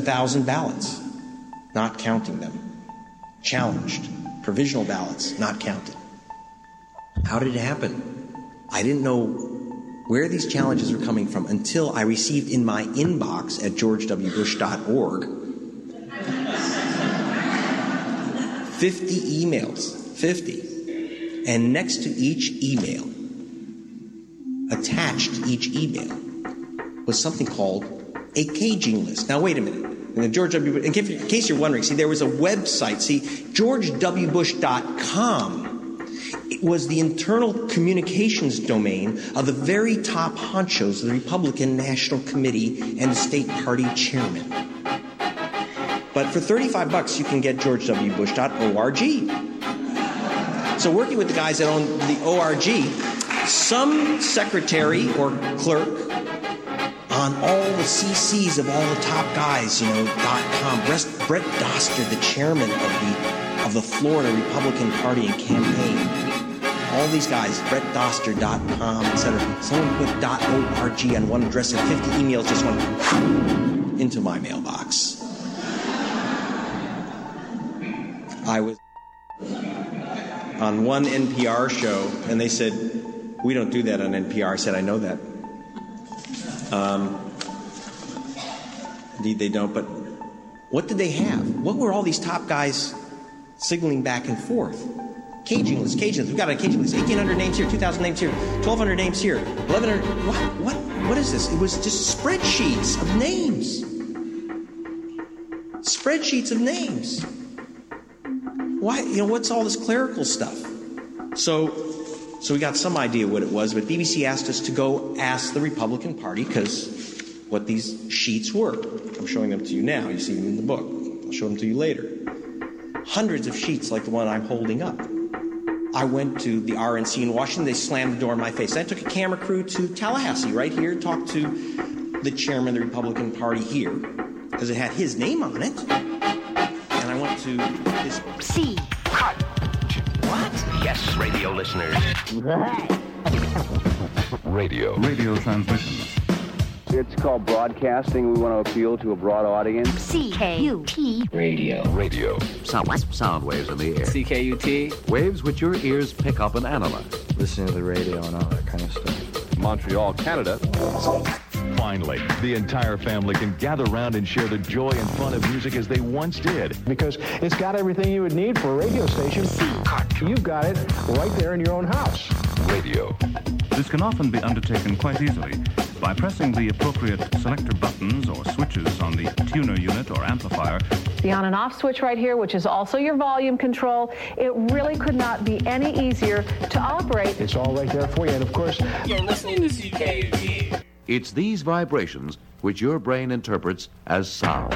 7,000 ballots, not counting them. Challenged. Provisional ballots, not counted. How did it happen? I didn't know where these challenges were coming from until I received in my inbox at georgewbush.org 50 emails. 50. And next to each email, attached to each email, was something called a caging list. Now, wait a minute. And George W. Bush, in case you're wondering, see, there was a website. See, GeorgeWBush.com. It was the internal communications domain of the very top honchos of the Republican National Committee and the state party chairman. But for $35, you can get GeorgeWBush.org. So working with the guys that own the ORG, some secretary or clerk on all the CCs of all the top guys, .com. Brett Doster, the chairman of the Florida Republican Party and campaign. All these guys, BrettDoster.com, etc. Someone put .org on one address and 50 emails just went into my mailbox. I was on one NPR show, and they said, "We don't do that on NPR." I said, "I know that." Indeed, they don't. But what did they have? What were all these top guys signaling back and forth? Caging list. We've got a caging list. 1,800 names here, 2,000 names here, 1,200 names here, 1,100. What is this? It was just spreadsheets of names. Spreadsheets of names. Why? What's all this clerical stuff? So we got some idea what it was, but BBC asked us to go ask the Republican Party because what these sheets were. I'm showing them to you now. You see them in the book. I'll show them to you later. Hundreds of sheets like the one I'm holding up. I went to the RNC in Washington. They slammed the door in my face. I took a camera crew to Tallahassee, right here, talked to the chairman of the Republican Party here because it had his name on it. And I went to his... C. Cut. What? Yes, radio listeners. Radio transmission. It's called broadcasting. We want to appeal to a broad audience. CKUT. Radio. Sound waves in the air. CKUT. Waves which your ears pick up and analyze. Listening to the radio and all that kind of stuff. Montreal, Canada. Finally, the entire family can gather around and share the joy and fun of music as they once did. Because it's got everything you would need for a radio station. You've got it right there in your own house. Radio. This can often be undertaken quite easily by pressing the appropriate selector buttons or switches on the tuner unit or amplifier. The on and off switch right here, which is also your volume control, it really could not be any easier to operate. It's all right there for you, and of course... You're listening to CKUT. It's these vibrations which your brain interprets as sound.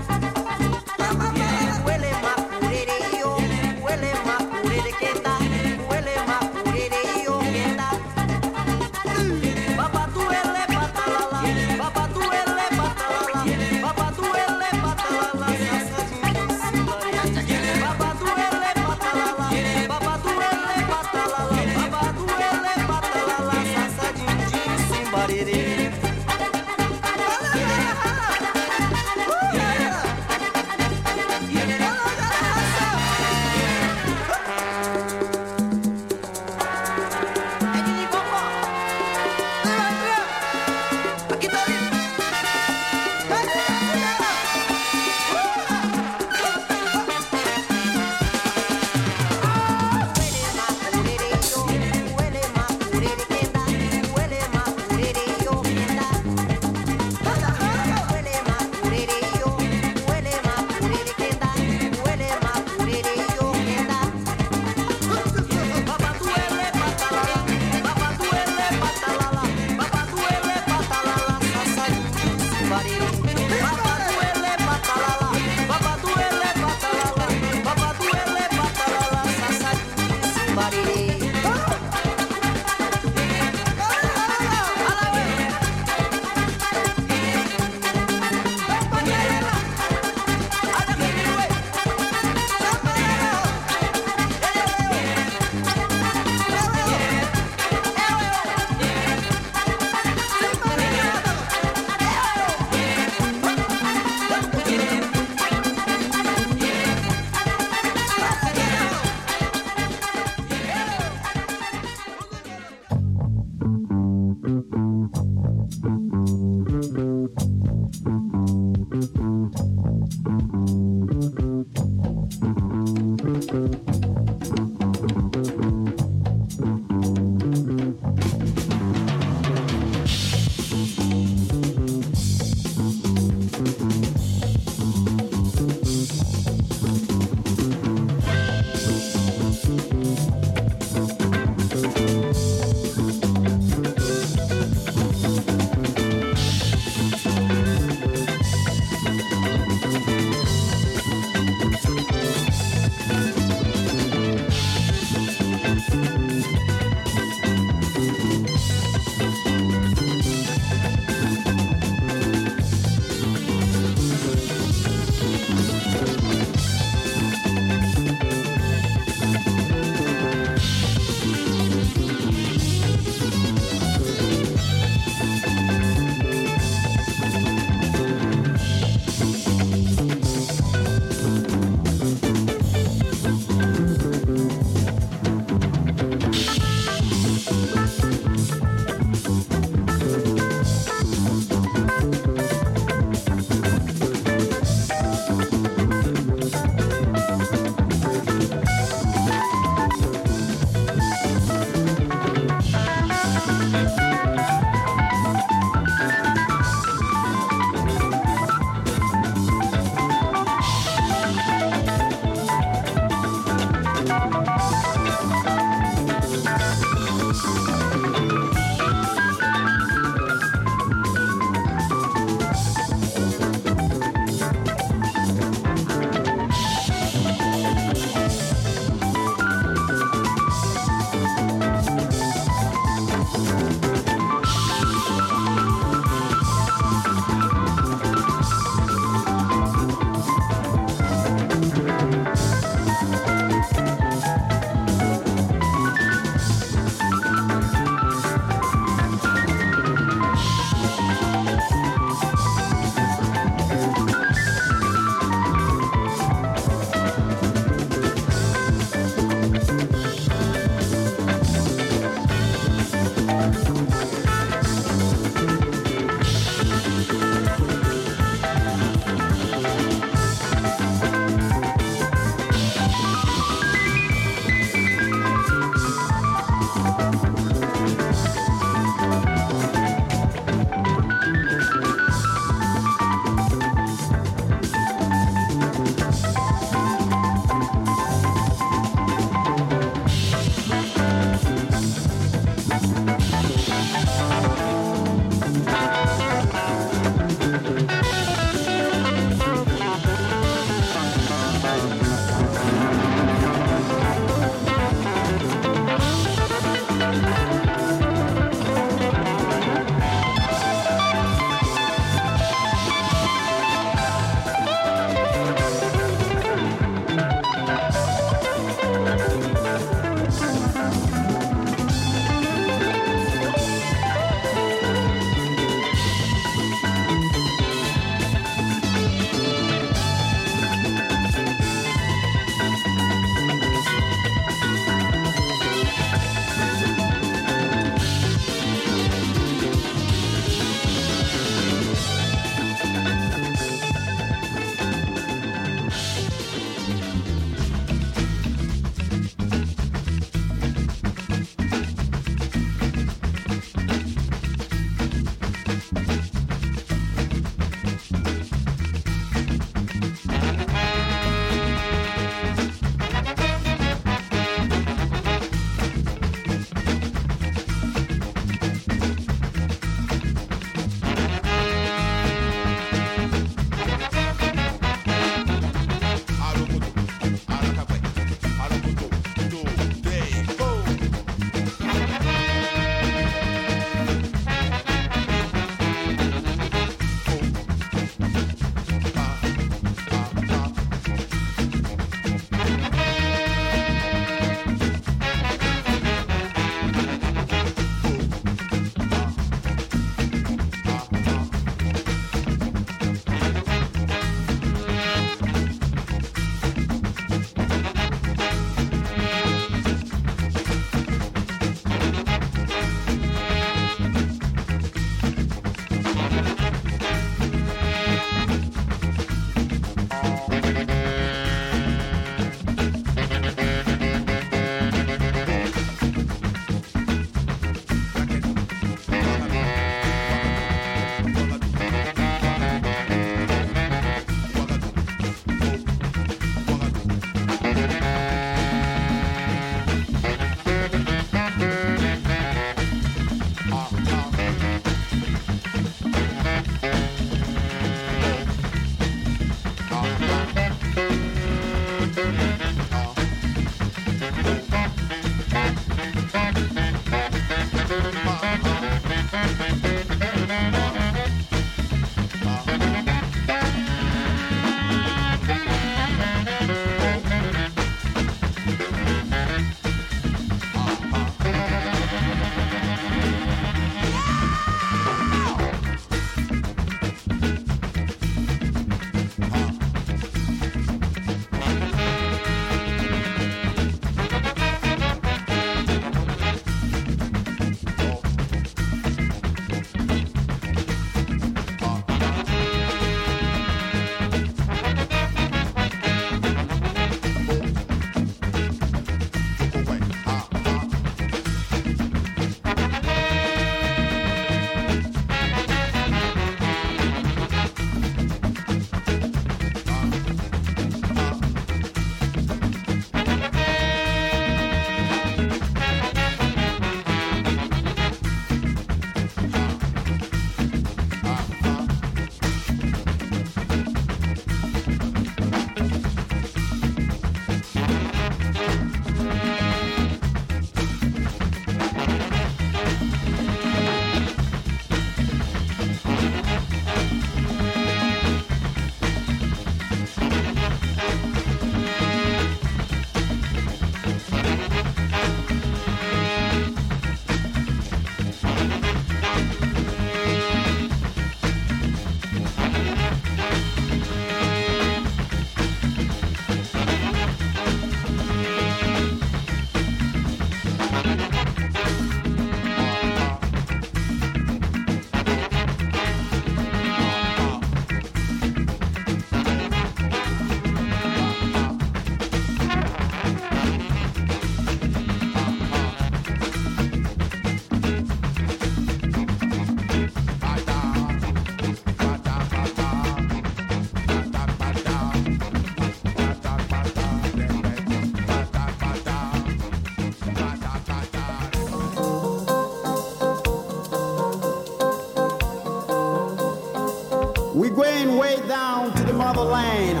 We're going way down to the motherland.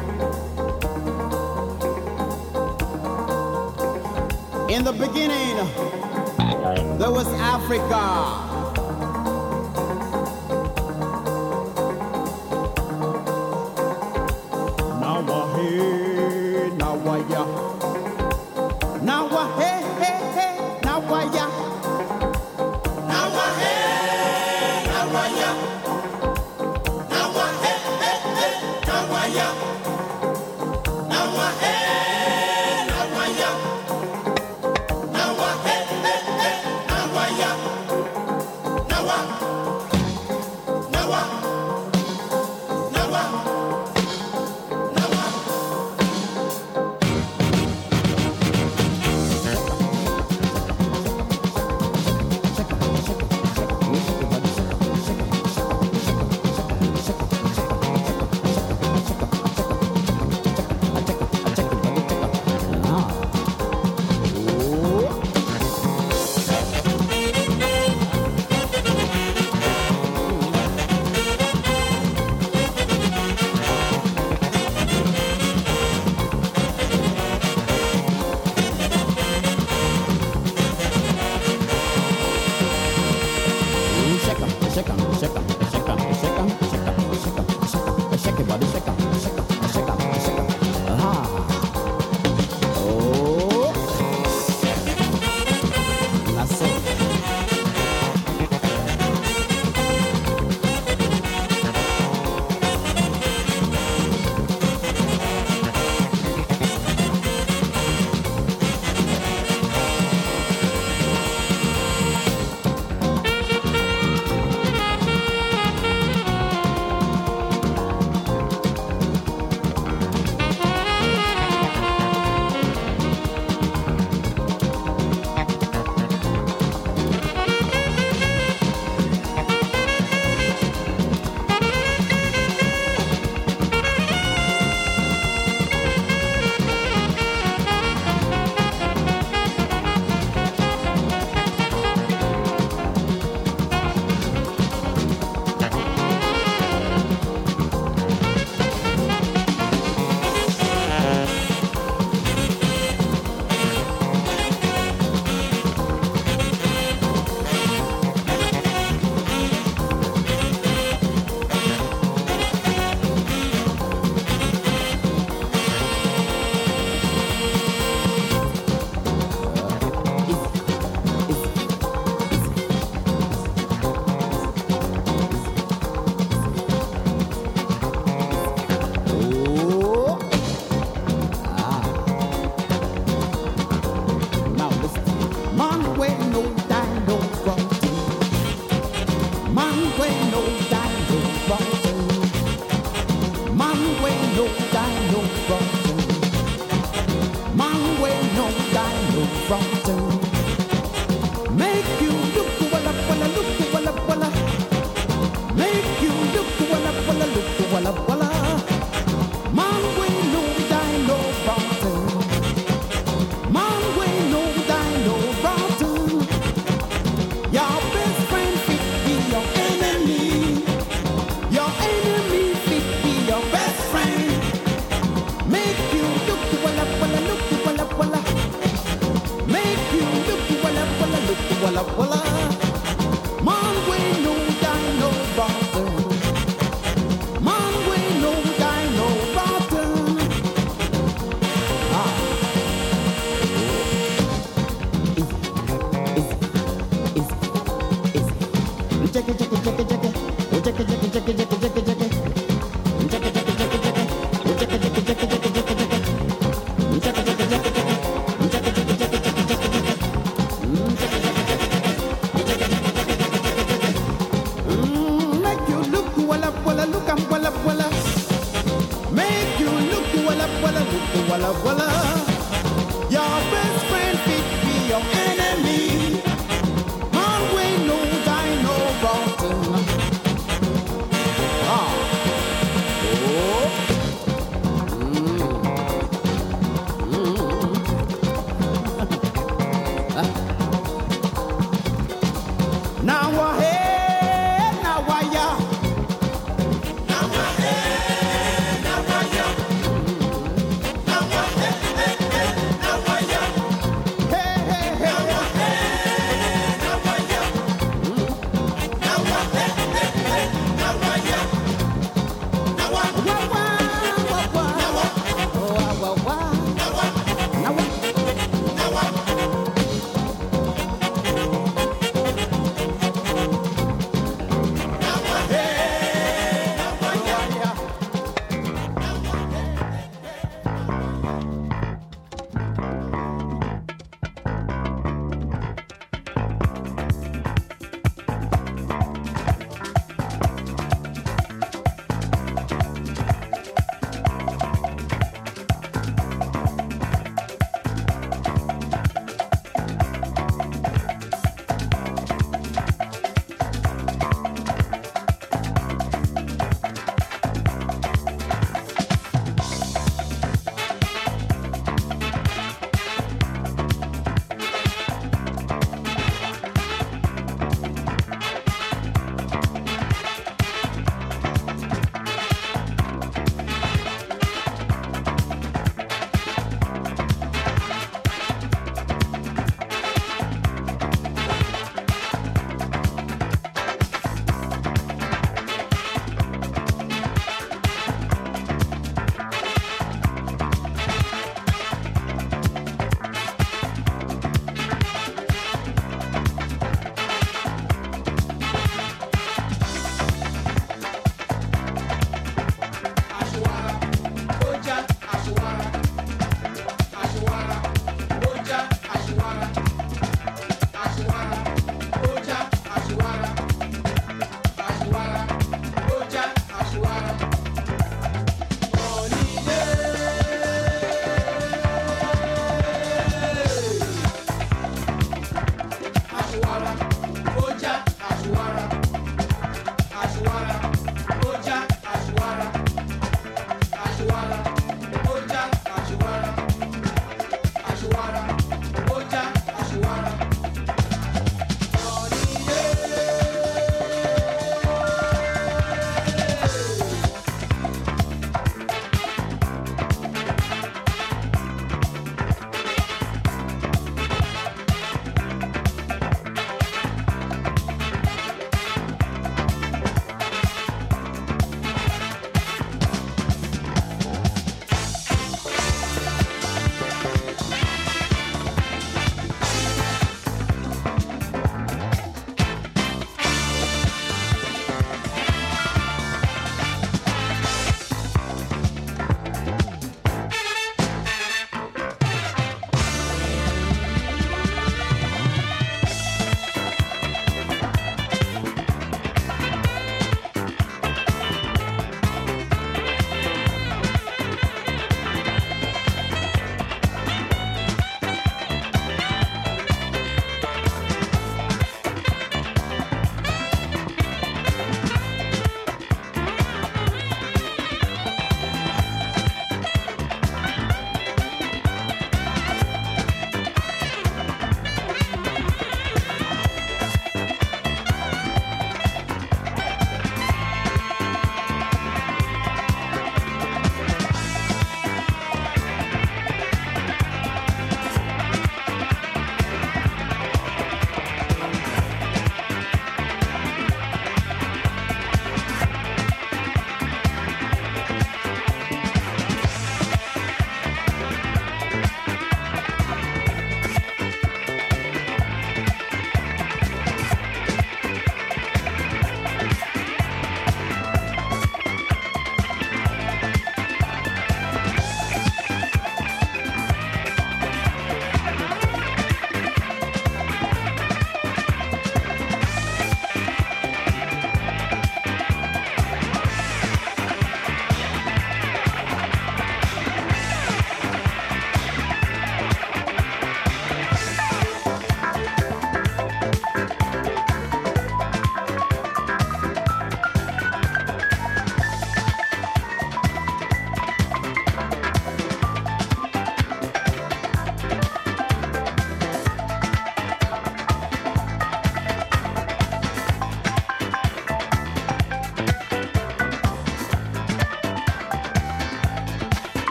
In the beginning, there was Africa. way no die no rotten. Man way no die no rotten. Man way no die no rotten. Make you look walla walla look walla walla. Make you look walla walla look walla walla. Man way no die no rotten. Man way no die no rotten. Your best friend fit be your enemy. Your enemy fit be your best friend. Make you look walla walla look walla walla. Make you look walla walla look walla walla. Man way no die no rotten. Man way no die no rotten. Make you look walla walla look and walla walla. Make you look walla walla look walla walla. Your best friend fit be your enemy. Man way no die no rotten.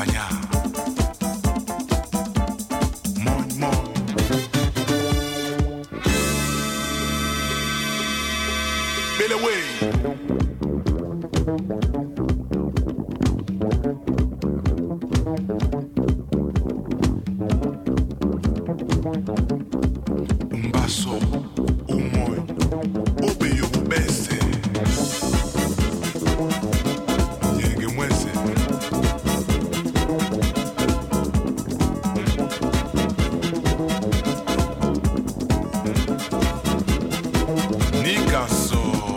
panya. Moin, moin. Billy Way. Umbaso, umoy, obeyo ubese. Nyenge mwese. Nikaso.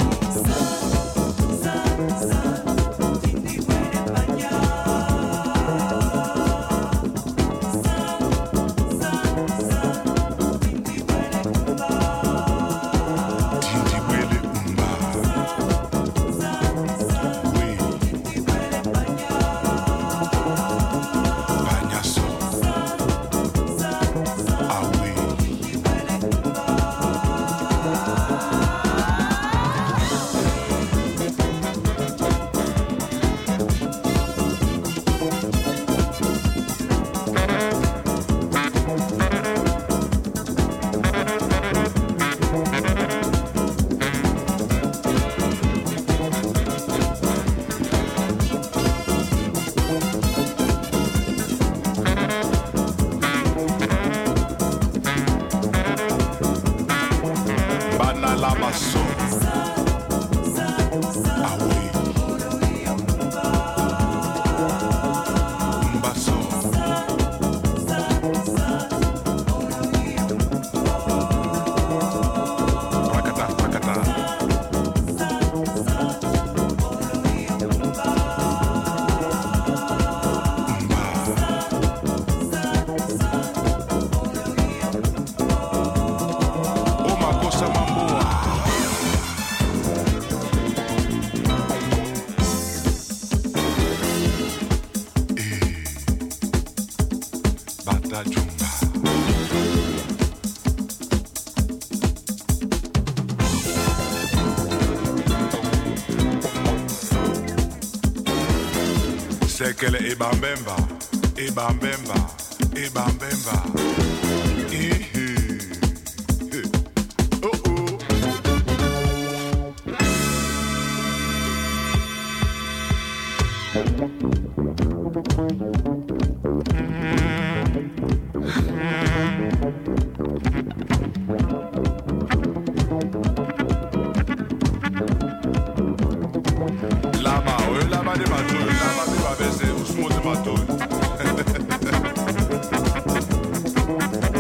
Sekele ibambemba, ibambemba, ibambemba. Lama de matou, lama de babese, usmo de matou.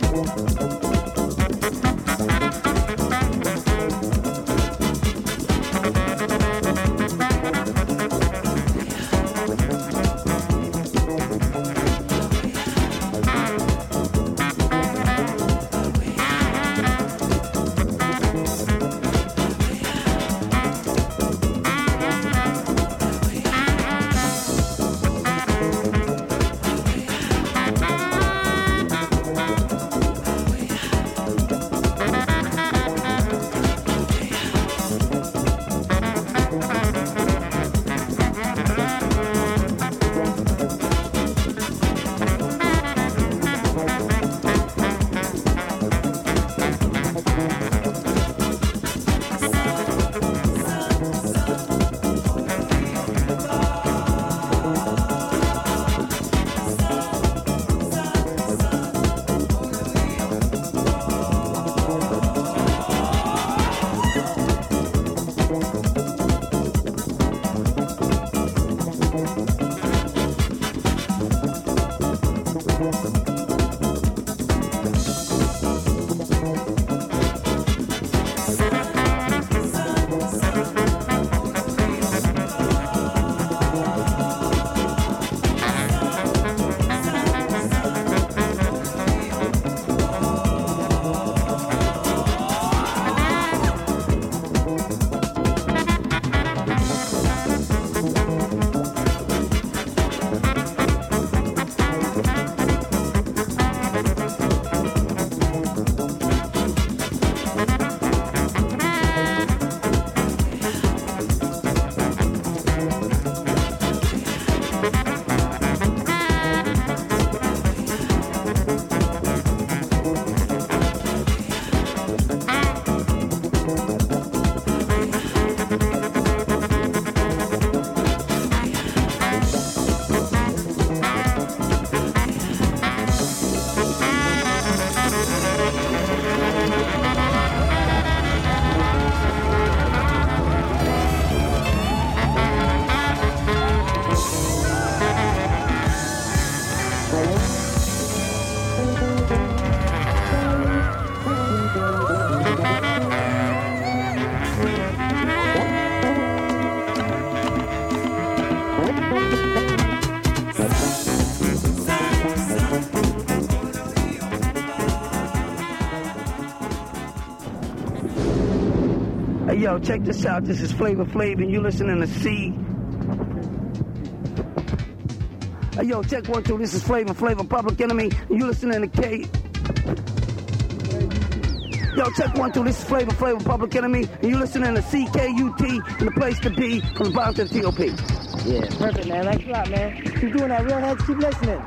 Yo, check this out. This is Flavor Flav, and you listening to C. Hey, yo, check 1, 2. This is Flavor Flav, Public Enemy, and you listening to K. Yo, check 1, 2. This is Flavor Flav, Public Enemy, and you listening to CKUT, and the place to be from the bottom to the TOP. Yeah, perfect, man. Thanks a lot, man. Keep doing that real heads. Keep listening.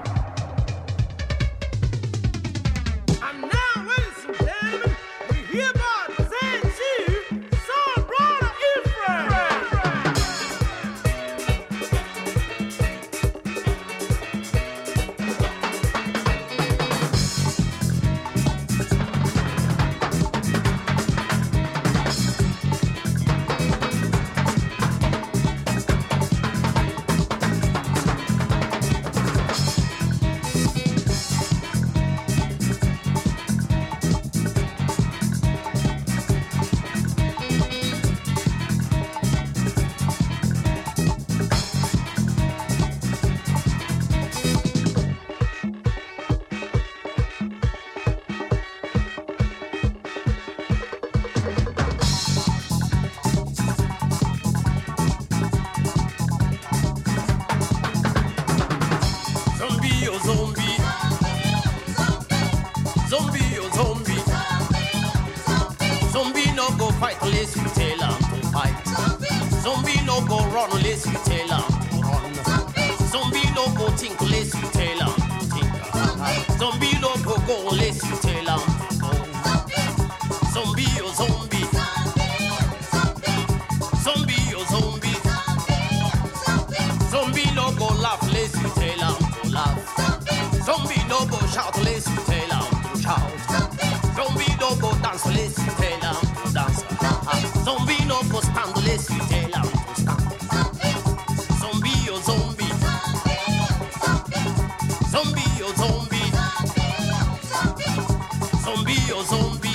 Zombie, oh zombie.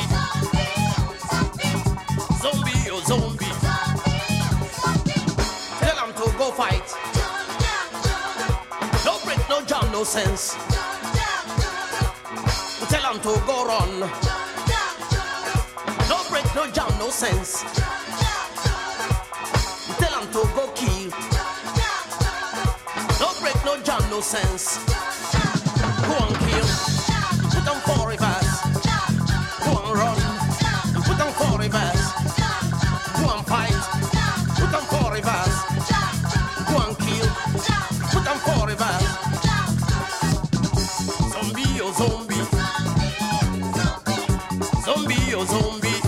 Zombie, oh zombie. Tell them to go fight. No break, no jam, no sense. Tell them to go run. No break, no jam, no sense. Tell them to go kill. No break, no jam, no sense. Go and kill. Put them for reverse. Go and run. Put them for reverse. Go and fight. Put them for reverse. Go and kill. Put them for reverse. Zombie, oh zombie. Zombie, oh zombie.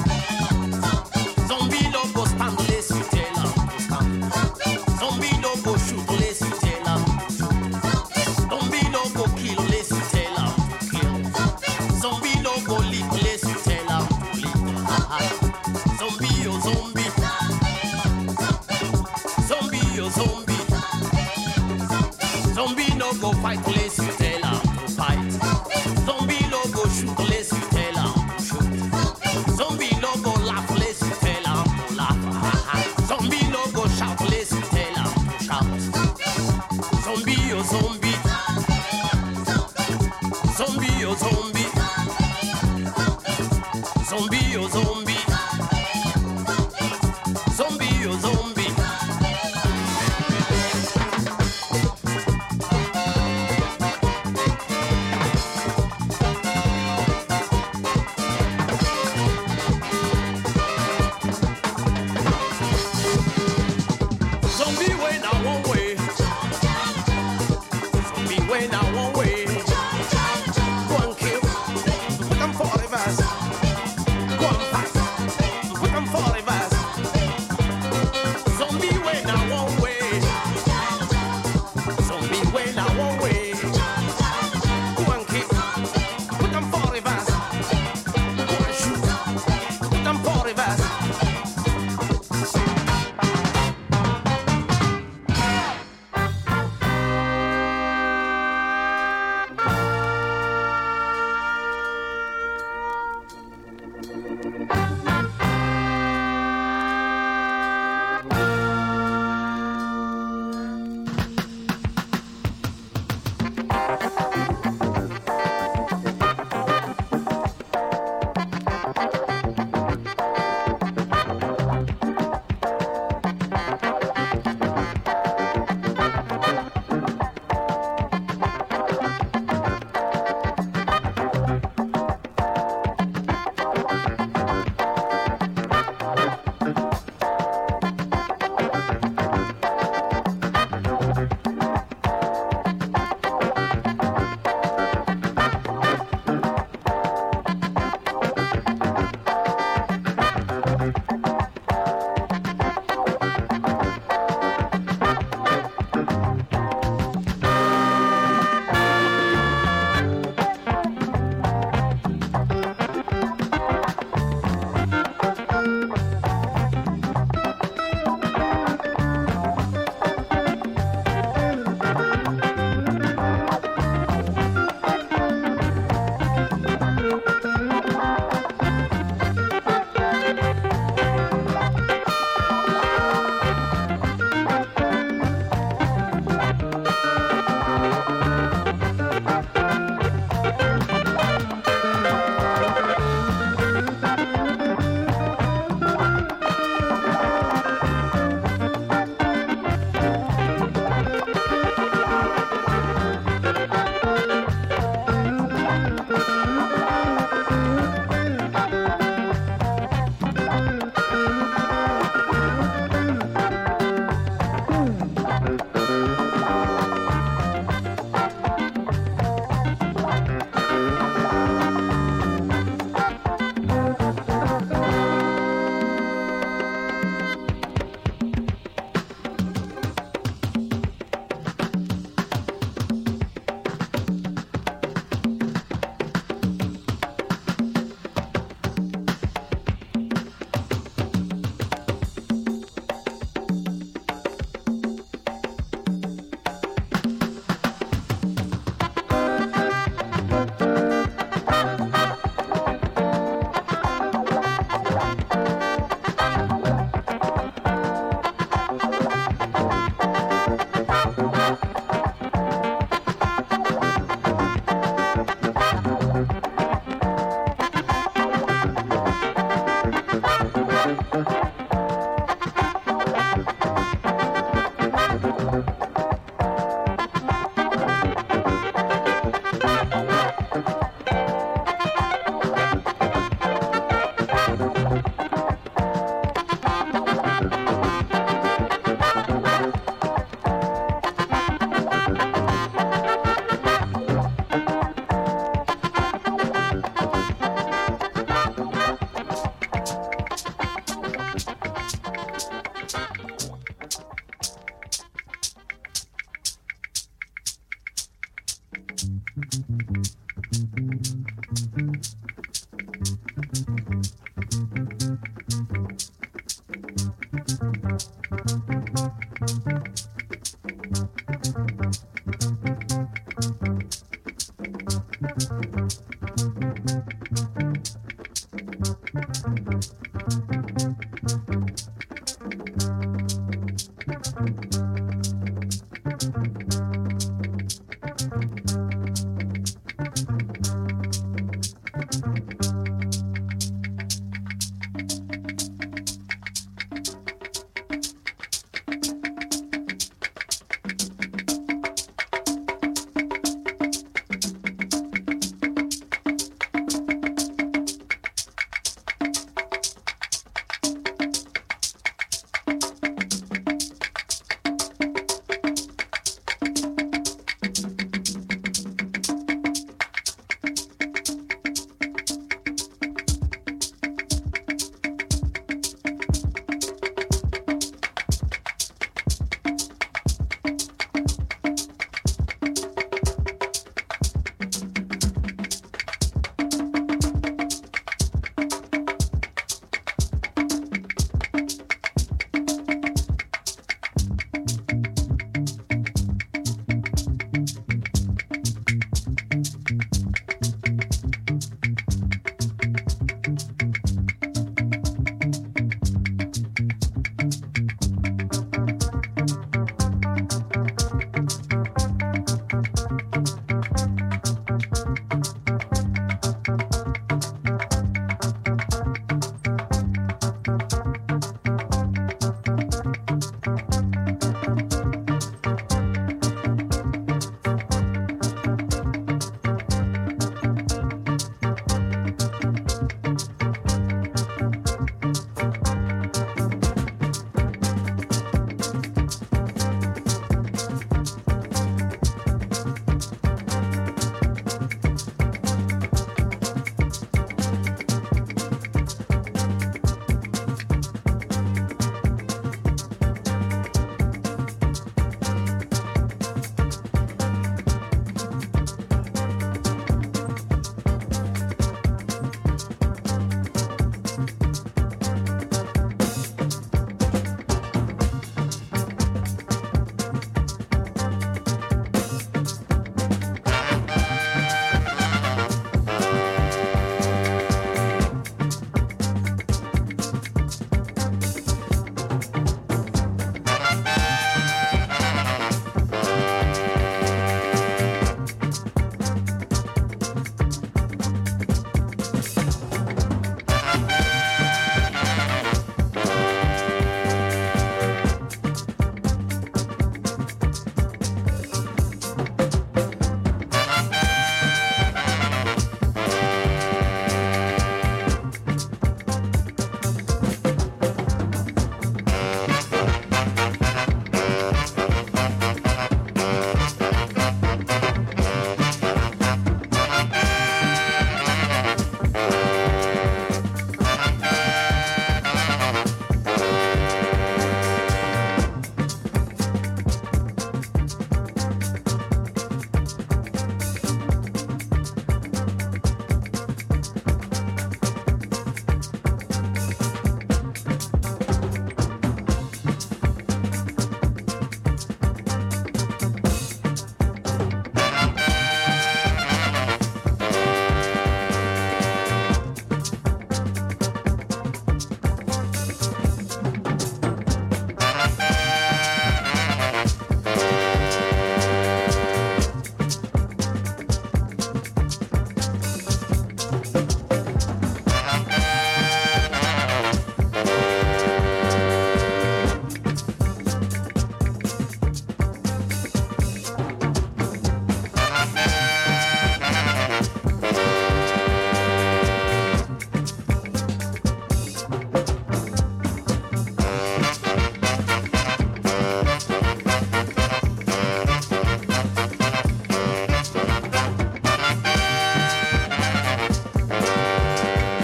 Zombie no go stand, lace you tell her to stand. Zombie no go shoot, lace you tell her to shoot. Zombie no go kill, lace you tell her to kill. Zombie no go lick, lace you tell her to lick. Zombie, oh zombie. Zombie, oh zombie. Zombie no go fight, lace you tell her to fight. Zombie no go shoot, lace you tell her to shoot. Zombie no go laugh, lace you tell her to laugh. Zombie no go shout, lace you tell her to shout. Zombie, oh zombie. Zombie, oh zombie. Zombie, oh zombie. Zombie, oh zombie. Zombie way now one way. Zombie way now one way. Go and kill. Put them for reverse. Go and fight. Put them for reverse. Zombie way now one way. Zombie way now one way. Go and kill. Put them for reverse. Go and shoot. Put them for reverse.